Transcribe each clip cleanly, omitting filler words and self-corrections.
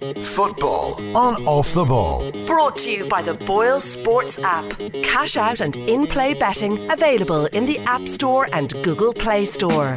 Football on Off the Ball. Brought to you by the Boyle Sports app. Cash out and in-play betting available in the App Store and Google Play Store.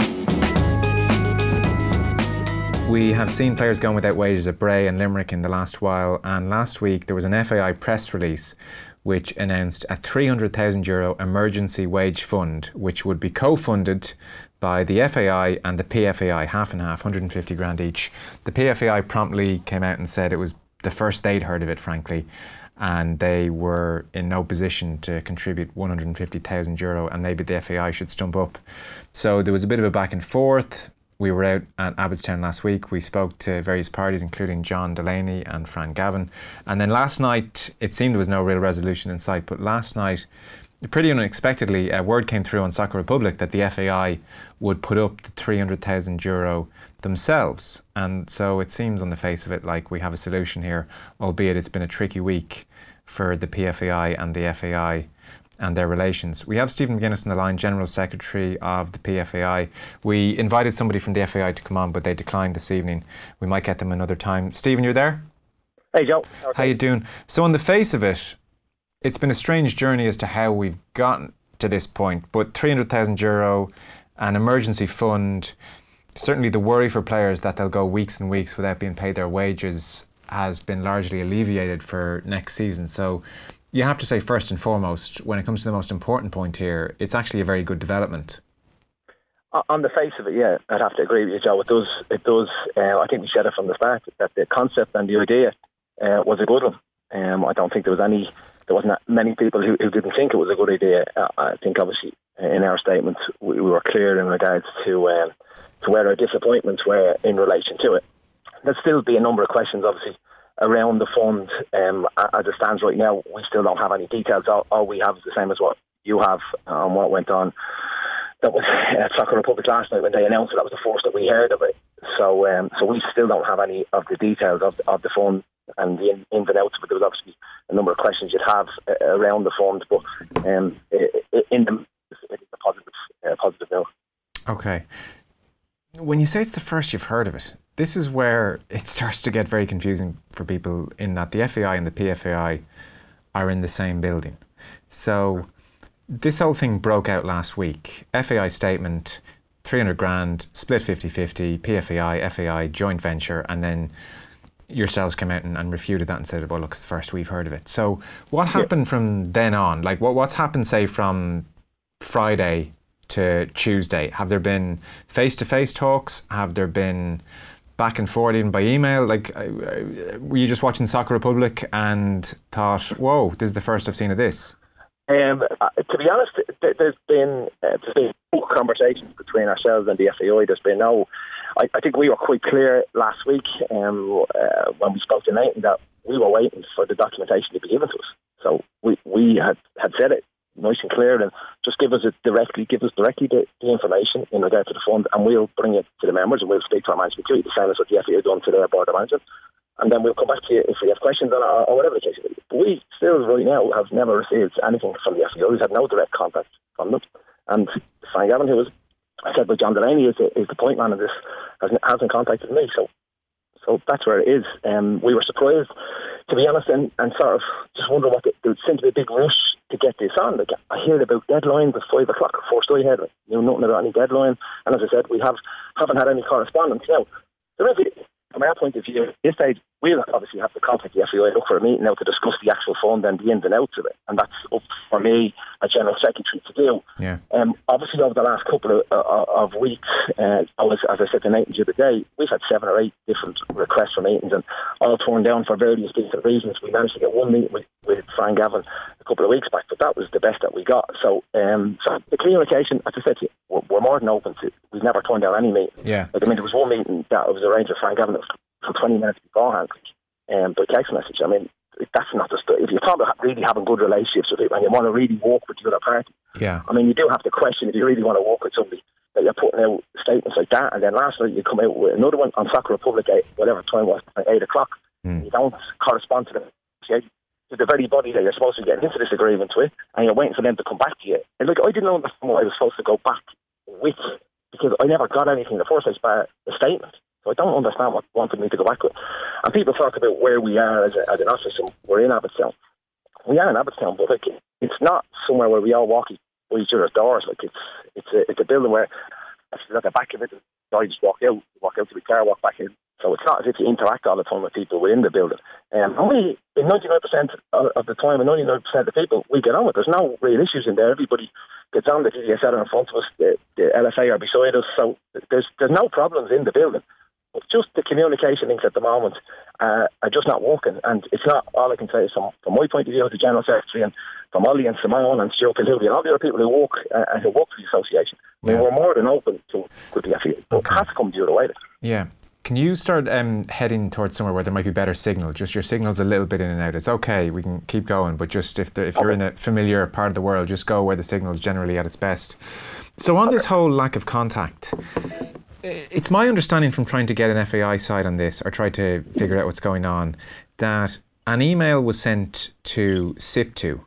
We have seen players going without wages at Bray and Limerick in the last while, and last week there was an FAI press release which announced a €300,000 emergency wage fund which would be co-funded by the FAI and the PFAI, half and half, 150 grand each. The PFAI promptly came out and said it was the first they'd heard of it, frankly, and they were in no position to contribute €150,000, and maybe the FAI should stump up. So there was a bit of a back and forth. We were out at Abbottstown last week. We spoke to various parties, including John Delaney and Fran Gavin. And then last night, it seemed there was no real resolution in sight, but last night, pretty unexpectedly, a word came through on Soccer Republic that the FAI would put up the €300,000 themselves. And so it seems on the face of it like we have a solution here, albeit it's been a tricky week for the PFAI and the FAI and their relations. We have Stephen McGuinness on the line, General Secretary of the PFAI. We invited somebody from the FAI to come on, but they declined this evening. We might get them another time. Stephen, you're there? Hey, Joe. How you doing? So on the face of it, it's been a strange journey as to how we've gotten to this point, but €300,000, an emergency fund, certainly the worry for players that they'll go weeks and weeks without being paid their wages has been largely alleviated for next season. So you have to say, first and foremost, when it comes to the most important point here, it's actually a very good development. On the face of it, yeah, I'd have to agree with you, Joe. It does. I think we said it from the start that the concept and the idea was a good one. I don't think there wasn't that many people who didn't think it was a good idea. I think obviously in our statements we were clear in regards to where our disappointments were in relation to it. There'll still be a number of questions, obviously, around the fund. As it stands right now, we still don't have any details. All we have is the same as what you have on what went on. That was at Soccer Republic last night when they announced it. That was the first that we heard of it. So we still don't have any of the details of the fund and the ins and outs of it. There was obviously a number of questions you'd have around the fund, but it's a positive note. Okay. When you say it's the first you've heard of it, this is where it starts to get very confusing for people, in that the FAI and the PFAI are in the same building. So this whole thing broke out last week. FAI statement, 300 grand, split 50-50, PFAI, FAI, joint venture, and then yourselves came out and refuted that and said, well, look, it's the first we've heard of it. So what happened from then on? Like, what's happened, say, from Friday to Tuesday? Have there been face-to-face talks? Have there been back and forth even by email? Like, were you just watching Soccer Republic and thought, whoa, this is the first I've seen of this? To be honest, there's been conversations between ourselves and the FAI. There's been no... I think we were quite clear last week when we spoke to Nathan that we were waiting for the documentation to be given to us. So we had said it nice and clear, and just give us directly the information in regard to the fund, and we'll bring it to the members and we'll speak to our management committee, the same as what the FAI done to their board of management, and then we'll come back to you if we have questions on it or whatever the case is. We still right now have never received anything from the FAI. We've had no direct contact from them, and Fran Gavin, who was said by John Delaney is the point man of this, hasn't contacted me. So that's where it is. We were surprised, to be honest, and sort of just wondering there seemed to be a big rush to get this on. Like, I heard about deadlines at 5 o'clock. First I heard, knew nothing about any deadline. And as I said, we haven't had any correspondence. Now, there is, from our point of view, at this stage, we'll obviously have to contact the FAI, look for a meeting now to discuss the actual fund and the ins and outs of it. And that's up for me, as General Secretary, to do. Yeah. Obviously, over the last couple of weeks, as I said to Nathan the other day, we've had 7 or 8 different requests for meetings, and all turned down for various different reasons. We managed to get one meeting with Fran Gavin a couple of weeks back, but that was the best that we got. So the communication, as I said to you, we're more than open to. We've never turned down any meeting. Yeah. Like, I mean, there was one meeting that was arranged with Fran Gavin for 20 minutes beforehand, by text message. I mean, that's not just... If you're talking about really having good relationships with people and you want to really work with the other party, yeah. I mean, you do have to question if you really want to work with somebody that you're putting out statements like that, and then last night you come out with another one on Soccer Republic at whatever time was, at 8 o'clock. You don't correspond to the very body that you're supposed to be getting into this agreement with, and you're waiting for them to come back to you. And like, I didn't understand what I was supposed to go back with, because I never got anything in the first place but a statement. So I don't understand what wanted me to go back with. And people talk about where we are as an office, and we're in Abbottstown. We are in Abbottstown, but like it's not somewhere where we all walk by each other's doors. Like it's a building where if you look at the back of it, you just walk out to the car, walk back in. So it's not as if you interact all the time with people within the building. Only in 99% of the time, and 99% of the people, we get on with. There's no real issues in there. Everybody gets on. The DSL are in front of us. The LFA are beside us. So there's no problems in the building. But just the communication links at the moment are just not working. And it's not, all I can say is from my point of view as the General Secretary, and from Ollie and Simone and Stuart Kilhooly and all the other people who work for the association, I mean, we're more than open to the FA. But it has to come the other way. Yeah. Can you start heading towards somewhere where there might be better signal? Just your signal's a little bit in and out. It's okay, we can keep going, but just if you're in a familiar part of the world, just go where the signal's generally at its best. So on this whole lack of contact, it's my understanding from trying to get an FAI side on this, or try to figure out what's going on, that an email was sent to SIPTU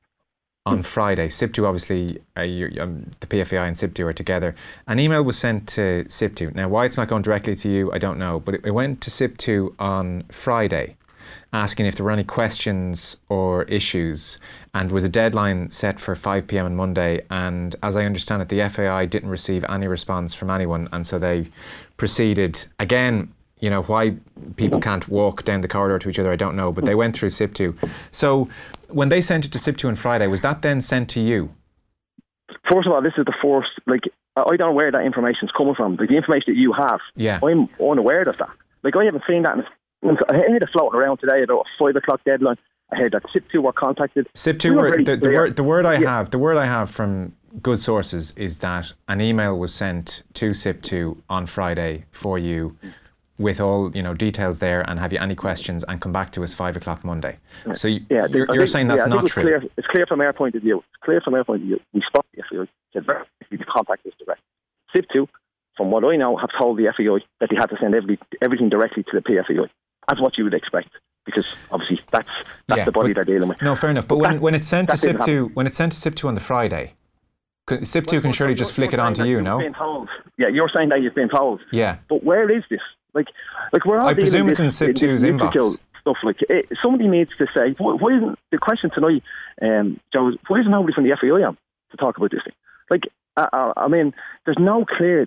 on Friday. SIPTU, obviously, the PFAI and SIPTU are together. An email was sent to SIPTU. Now, why it's not going directly to you, I don't know, but it went to SIPTU on Friday, asking if there were any questions or issues, and was a deadline set for 5 p.m. on Monday. And as I understand it, the FAI didn't receive any response from anyone, and so they proceeded again. You know, why people can't walk down the corridor to each other, I don't know, but they went through SIPTU. So when they sent it to SIPTU on Friday, was that then sent to you? First of all, this is the first, like, I don't know where that information's coming from. Like, the information that you have, I'm unaware of that. Like, I haven't seen that. I heard it floating around today about a 5 o'clock deadline. I heard that SIPTU were contacted. SIPTU, the word I have from good sources is that an email was sent to SIPTU on Friday for you, with all details there, and have you any questions, and come back to us 5 o'clock Monday. So you're saying that's not true? It's clear from our point of view. We spoke to the FAI, said to contact us direct. SIPTU, from what I know, have told the FAI that they had to send everything directly to the PFAI, as what you would expect, because obviously that's the body they're dealing with. No, fair enough. But when it's sent to SIPTU on the Friday, SIPTU can surely just flick it on to you, no? Yeah, you're saying that you've been told. Yeah. But where is this? Like we're all. I presume it's in SIPTU's inbox. Stuff like somebody needs to say. Why isn't the question tonight, Joe? Why isn't nobody from the FAI on to talk about this thing? Like, I mean, there's nothing clear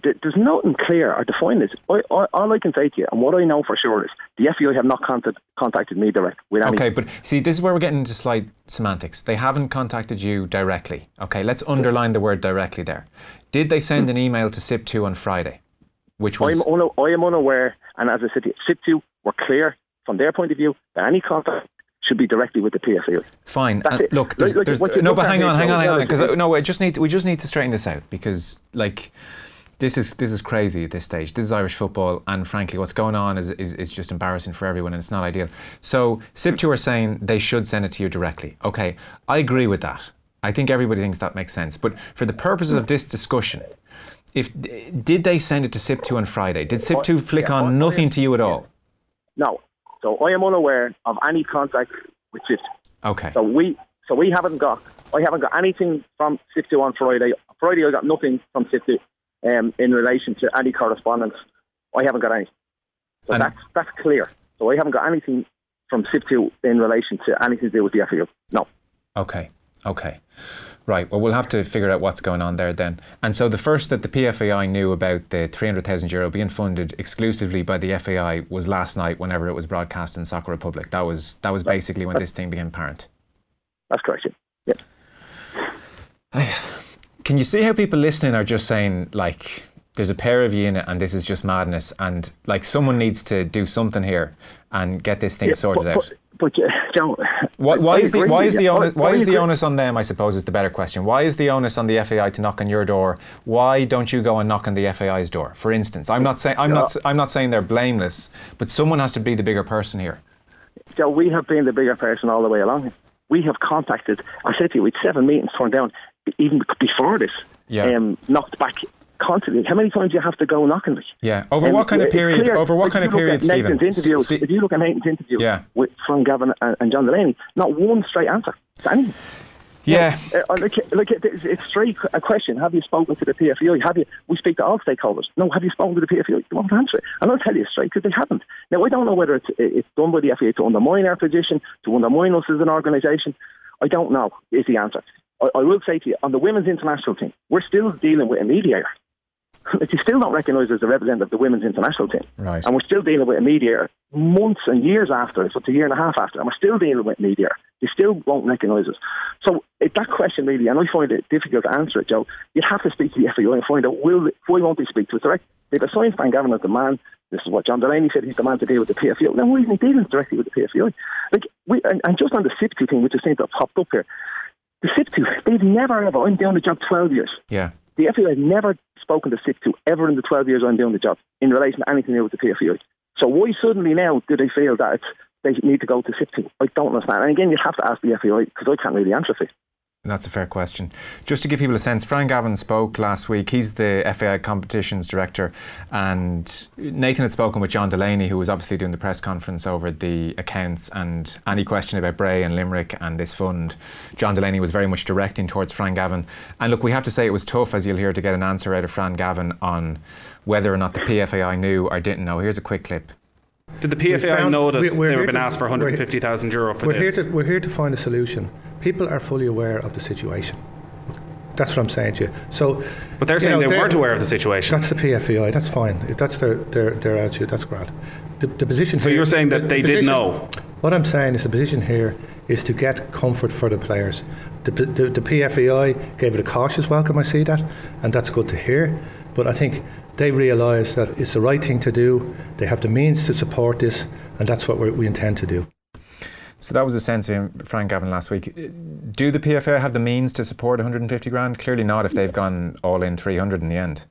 or defined this. All I can say to you, and what I know for sure, is the FAI have not contacted me direct with any. Okay, but see, this is where we're getting into slight semantics. They haven't contacted you directly. Okay, let's underline the word directly there. Did they send an email to SIPTU on Friday? Which was... I am unaware, and as I said, SIPTU were clear from their point of view that any contact should be directly with the PFAI. Fine. Look, but hang on, because we just need to straighten this out, because this is crazy at this stage. This is Irish football, and frankly, what's going on is just embarrassing for everyone, and it's not ideal. So SIPTU are saying they should send it to you directly. Okay, I agree with that. I think everybody thinks that makes sense. But for the purposes of this discussion, did they send it to SIPTU on Friday? Did SIPTU flick on nothing to you at all? No. So I am unaware of any contact with SIPTU. Okay. So I haven't got anything from SIPTU on Friday. Friday I got nothing from SIPTU in relation to any correspondence. I haven't got any. So that's clear. So I haven't got anything from SIPTU in relation to anything to do with the FAI. No. Okay. Right, well, we'll have to figure out what's going on there then. And so the first that the PFAI knew about the €300,000 being funded exclusively by the FAI was last night, whenever it was broadcast in Soccer Republic. That was basically when this thing became apparent. That's correct, yeah. Can you see how people listening are just saying, there's a pair of you in it and this is just madness, and someone needs to do something here and get this thing sorted out? But Joe, why is the onus on them, I suppose, is the better question. Why is the onus on the FAI to knock on your door? Why don't you go and knock on the FAI's door? For instance, I'm not saying they're blameless, but someone has to be the bigger person here. Joe, we have been the bigger person all the way along. We have contacted. I said to you, we had 7 meetings turned down even before this. Yeah. Knocked back constantly. How many times do you have to go knocking this? Yeah. Over what kind of period? Stephen? If you look at Nathan's interview with Frank Gavin and John Delaney, not one straight answer to anything. Yeah. It's straight a question. Have you spoken to the PFAI? We speak to all stakeholders. No, have you spoken to the PFAI? They won't answer it. And I'll tell you straight, because they haven't. Now, I don't know whether it's done by the FAI to undermine our position, to undermine us as an organisation. I don't know, is the answer. I will say to you, on the women's international team, we're still dealing with a mediator. You still don't recognise as a representative of the women's international team. Right. And we're still dealing with a mediator months and years after, it's up to a year and a half after, and we're still dealing with a mediator. They still won't recognise us. So that question really, and I find it difficult to answer it, Joe, you'd have to speak to the FAI and find out, why won't they speak to us direct? They've assigned Frank Gavin as the man. This is what John Delaney said, he's the man to deal with the PFAI. Now, why isn't he dealing directly with the PFAI? And just on the SIP2 thing, which is seems to have popped up here, the SIP2, they've never ever, I'm doing the job 12 years. Yeah. The FAI has never spoken to SIP2 ever in the 12 years I'm doing the job in relation to anything to do with the PFAI. So why suddenly now do they feel that they need to go to SIP2? I don't understand. And again, you'd have to ask the FAI, because I can't really answer it. That's a fair question. Just to give people a sense, Frank Gavin spoke last week. He's the FAI Competitions Director, and Nathan had spoken with John Delaney, who was obviously doing the press conference over the accounts and any question about Bray and Limerick and this fund. John Delaney was very much directing towards Frank Gavin. And look, we have to say it was tough, as you'll hear, to get an answer out of Frank Gavin on whether or not the PFAI knew or didn't know. Here's a quick clip. Did the PFAI know that they were being asked for €150,000 for this? We're here to find a solution. People are fully aware of the situation. That's what I'm saying to you. So, but they're saying they weren't aware of the situation. That's the PFAI. That's fine. If that's their attitude, that's grand. The position. So here, you're saying that they did know? What I'm saying is the position here is to get comfort for the players. The PFAI gave it a cautious welcome. I see that, and that's good to hear. But I think they realise that it's the right thing to do. They have the means to support this, and that's what we intend to do. So that was a sense of Frank Gavin last week. Do the PFAI have the means to support 150 grand? Clearly not, if they've gone all in 300 in the end.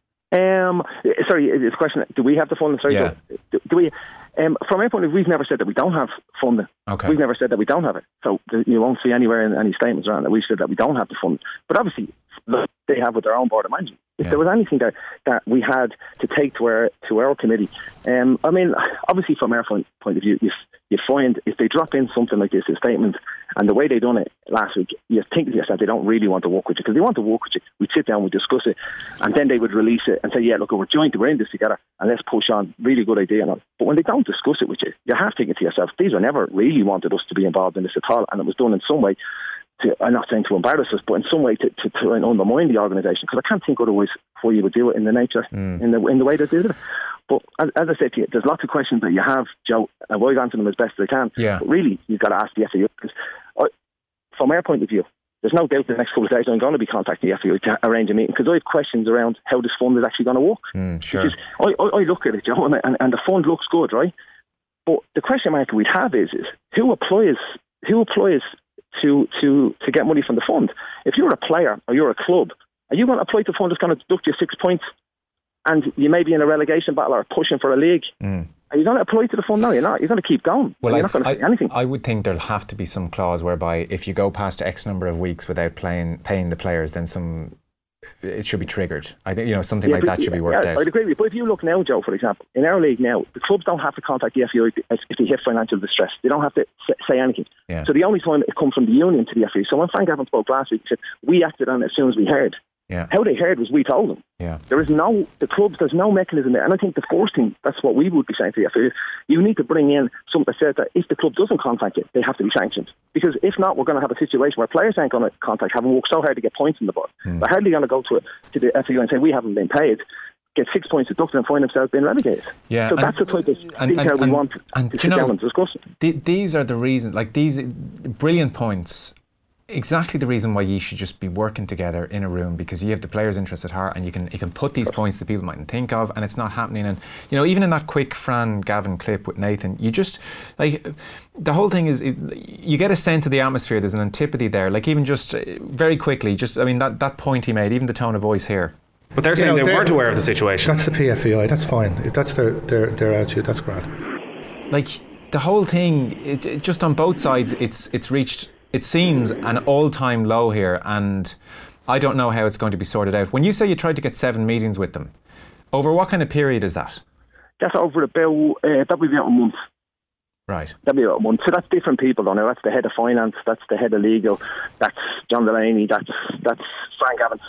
Sorry, it's a question. Do we have the funding? Sorry, yeah. Do we? From our point of view, we've never said that we don't have funding. Okay. We've never said that we don't have it. So you won't see anywhere in any statements around that we said that we don't have the funding. But obviously, they have with their own board of management. If there was anything that we had to take to our committee, I mean, obviously from our point of view, you find if they drop in something like this, a statement, and the way they done it last week, you think to yourself they don't really want to work with you, because they want to work with you. We'd sit down, we'd discuss it, and then they would release it and say, yeah, look, we're in this together, and let's push on. Really good idea. And all. But when they don't discuss it with you, you have to think to yourself, these are never really wanted us to be involved in this at all, and it was done in some way. I'm not saying to embarrass us, but in some way to try and undermine the organisation, because I can't think otherwise why you would do it in the nature, in the way that they did it. But as I said to you, there's lots of questions that you have, Joe, and I've answered them as best as I can. Yeah. But really, you've got to ask the FAI, because from our point of view, there's no doubt the next couple of days I'm going to be contacting the FAI to arrange a meeting, because I have questions around how this fund is actually going to work. Sure. Because I look at it, Joe, and the fund looks good, right? But the question mark we'd have is who applies to get money from the fund? If you're a player or you're a club, are you going to apply to a fund that's going to deduct you 6 points and you may be in a relegation battle or pushing for a league? Are you going to apply to the fund? No, you're not. You're going to keep going. Well, you're not going to say anything. I would think there'll have to be some clause whereby if you go past X number of weeks without paying the players, then it should be triggered. I think something like that should be worked out. I'd agree with you. But if you look now, Joe, for example, in our league now, the clubs don't have to contact the FAI if they hit financial distress. They don't have to say anything. Yeah. So the only time it comes from the union to the FAI. So when Frank Gavin spoke last week, he said we acted on it as soon as we heard. Yeah. How they heard was we told them. Yeah. There's no mechanism there. And I think the first thing, that's what we would be saying to the FAI, you need to bring in something that says that if the club doesn't contact you, they have to be sanctioned. Because if not, we're going to have a situation where players aren't going to contact, having worked so hard to get points in the board. They're hardly going to go to the FAI and say, we haven't been paid, get 6 points deducted and find themselves being relegated. Yeah, so that's the type of detail we want to sit down and discuss. These are the reasons, like these brilliant points, exactly the reason why you should just be working together in a room, because you have the players' interests at heart, and you can put these points that people mightn't think of, and it's not happening. And even in that quick Fran Gavin clip with Nathan, you just the whole thing is you get a sense of the atmosphere. There's an antipathy there. Like even just very quickly, that point he made, even the tone of voice here. But they're saying they weren't aware of the situation. That's the PFAI. That's fine. If that's their attitude, that's grand. Like the whole thing, it's just on both sides. It's reached, it seems, an all-time low here, and I don't know how it's going to be sorted out. When you say you tried to get 7 meetings with them, over what kind of period is that? That's over about, that would be about a month. Right. That'd be about one. So that's different people, though. Now, that's the head of finance, that's the head of legal, that's John Delaney, that's Frank Gavin.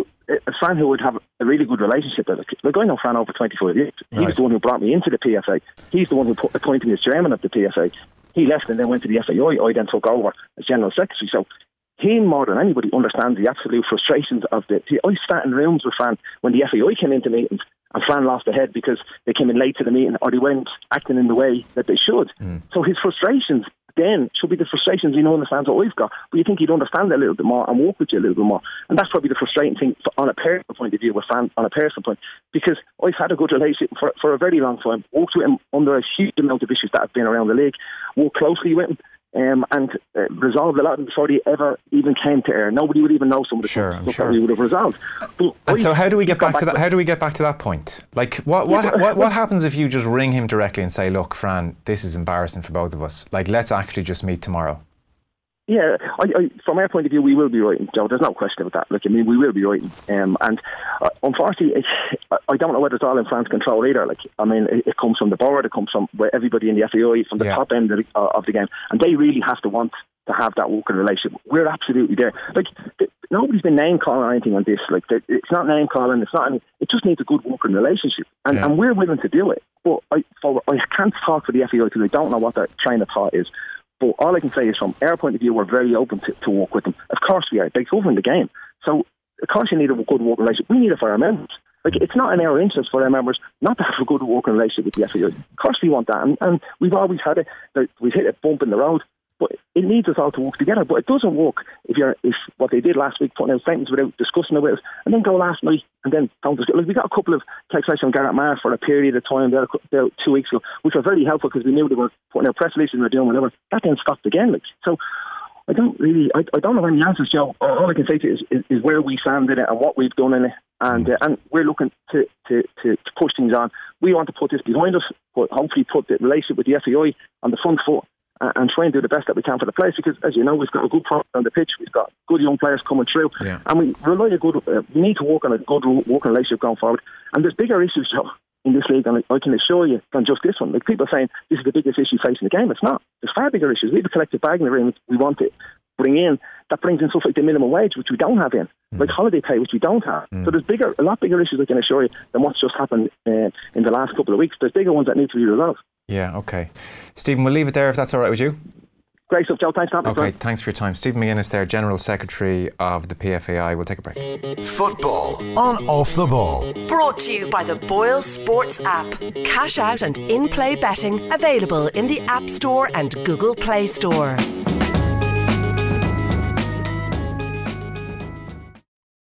Fran, who would have a really good relationship with it. Like, I know Fran over 25 years. He was the one who brought me into the PFA. He's the one who appointed me as chairman of the PFA. He left and then went to the FAI. I then took over as general secretary. So he, more than anybody, understands the absolute frustrations of the... I sat in rooms with Fran when the FAI came into meetings and Fran lost their head because they came in late to the meeting or they weren't acting in the way that they should. So his frustrations then should be the frustrations understands what we've got. But you think he'd understand it a little bit more and work with you a little bit more. And that's probably the frustrating thing on a personal point of view with Fran, on a personal point, because I've had a good relationship for a very long time, worked with him under a huge amount of issues that have been around the league, worked closely with him, and resolved a lot of them before they ever even came to air. Nobody would even know some of the stuff that we would have resolved. And so how do we get back to that? How do we get back to that point? Like, what happens if you just ring him directly and say, "Look, Fran, this is embarrassing for both of us. Like, let's actually just meet tomorrow." Yeah, from our point of view, we will be writing, Joe. There's no question about that. Like, I mean, we will be writing. And unfortunately, I don't know whether it's all in Fran's control either. Like, I mean, it comes from the board, it comes from everybody in the FAI, from the top end of the game. And they really have to want to have that working relationship. We're absolutely there. Like, nobody's been name calling or anything on this. Like, it's not name calling. It's not. It just needs a good working relationship, and we're willing to do it. But I can't talk for the FAI because I don't know what their train of thought is. But all I can say is, from our point of view, we're very open to work with them. Of course we are. They govern the game. So, of course you need a good working relationship. We need it for our members. Like, it's not in our interest for our members not to have a good working relationship with the FAI. Of course we want that. And we've always had it. We've hit a bump in the road. But it needs us all to work together. But it doesn't work if what they did last week, putting out statements without discussing it with us, and then go last night and then don't discuss. Like, we got a couple of texts from Garrett Maher for a period of time there 2 weeks ago, which were very helpful because we knew they were putting out press releases and they were doing whatever. That then stopped again. Like, so I don't know any answers, Joe. All I can say to you is where we stand in it and what we've done in it, and we're looking to push things on. We want to put this behind us, but hopefully put the relationship with the FAI on the front foot and try and do the best that we can for the players, because, as you know, we've got a good product on the pitch, we've got good young players coming through, and we need to work on a good working relationship going forward. And there's bigger issues, Joe, in this league, and I can assure you, than just this one. Like, people are saying this is the biggest issue facing the game. It's not. There's far bigger issues. We have a collective bargaining agreement we want to bring in that brings in stuff like the minimum wage, which we don't have in, like holiday pay, which we don't have. So there's a lot bigger issues, I can assure you, than what's just happened in the last couple of weeks. There's bigger ones that need to be resolved. Yeah, okay. Stephen, we'll leave it there if that's all right with you. Great stuff, Joe. Thanks for having me. Okay, thanks for your time. Stephen McGuinness there, General Secretary of the PFAI. We'll take a break. Football on Off the Ball. Brought to you by the Boyle Sports app. Cash out and in-play betting available in the App Store and Google Play Store.